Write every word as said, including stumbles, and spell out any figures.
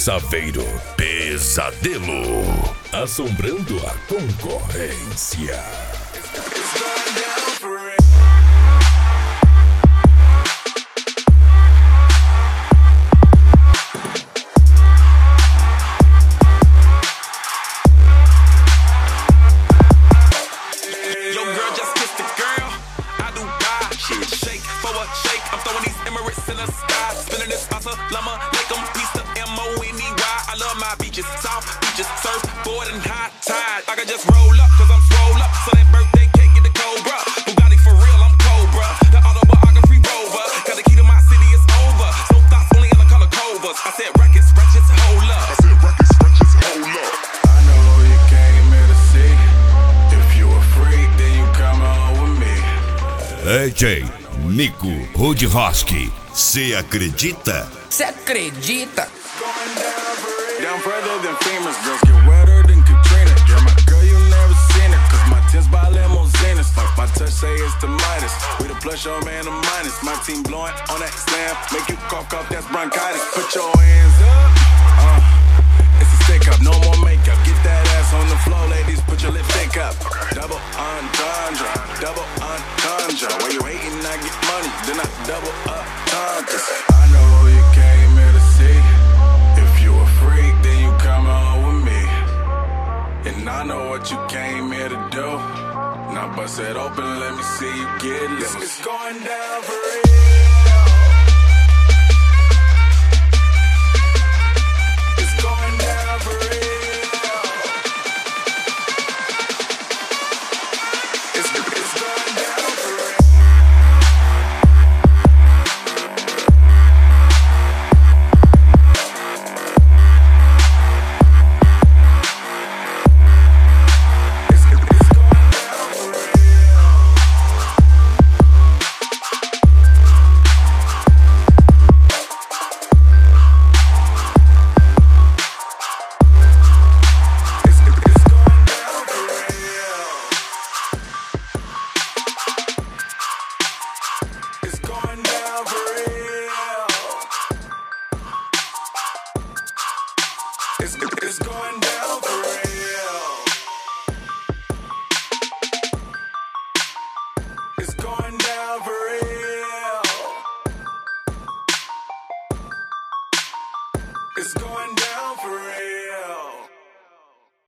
Saveiro Pesadelo, assombrando a concorrência. South beaches, surfboard and high tide. I can just roll up, cause I'm swole up. So that birthday cake get the Cobra. Bugatti for real, I'm Cobra. The autobiography rover. Got the key to my city, it's over. So thoughts only in the color covers. I said records, wretches, hold up. I said records, wretches, hold up. I know you came here to see. If you a freak, then you come on with me. D J Nico Rudroski. Cê acredita? Cê acredita? Down further than famous, girls get wetter than Katrina. Yeah, my girl, you never seen it, cause my tins by limousines. My, my touch say it's the Midas. We the plus your man, the minus. My team blowing on that slam. Make you cough, cough, that's bronchitis. Put your hands up. Uh, it's a stick up, no more makeup. Get that ass on the floor, ladies. Put your lipstick up. Double entendre, double entendre. While you hating, I get money, then I double up tendres. I know you came here to see. Freak, then you come on with me. And I know what you came here to do. Now bust it open, let me see you get loose. It's going down for real. It's going down for real. It's, it's going down for real. It's, it's going down for real. It's going down for real. It's going down.